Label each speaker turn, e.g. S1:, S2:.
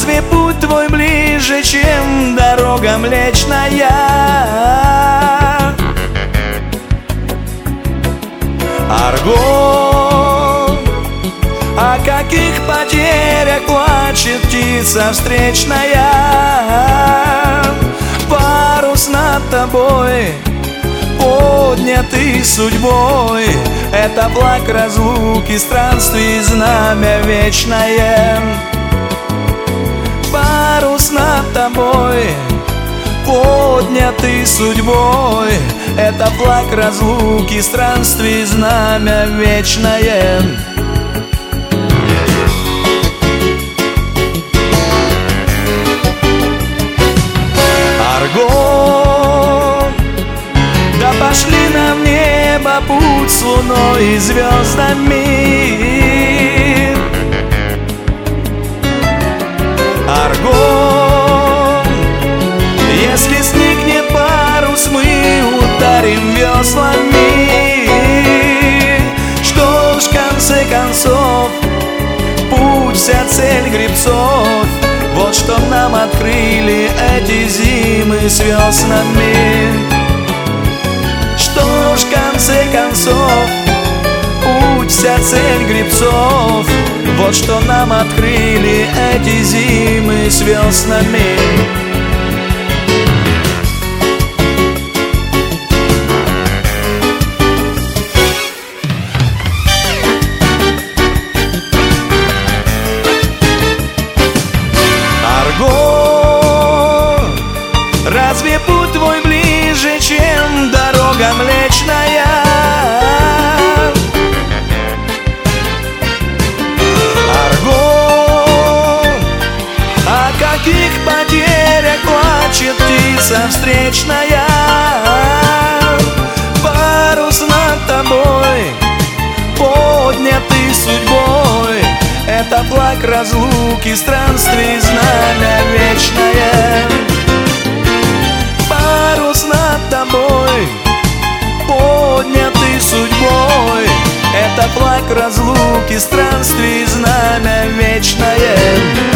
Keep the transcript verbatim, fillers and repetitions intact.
S1: Разве путь твой ближе, чем дорога Млечная? Арго, о каких потерях плачет птица встречная? Парус над тобой, поднятый судьбой, это флаг разлуки, странствий, знамя вечное. Парус над тобой, поднятый судьбой, это флаг разлуки, странствий, знамя вечное. Арго, да пошли нам в небо путь с луной и звездами. Арго, если сникнет парус, мы ударим веслами. Что ж, в конце концов, путь, вся цель гребцов, вот что нам открыли эти зимы с веснами. Что ж, в конце концов, путь, вся цель гребцов, вот что нам открыли эти зимы с веснами. Арго, разве путь твой ближе, чем дорога Млечная? Арго, о каких потерях плачет птица встречная? Парус над тобой, поднятый судьбой, это флаг разлуки, странствий, знамя вечное. Парус над тобой, поднятый судьбой, это флаг разлуки, странствий, знамя вечное.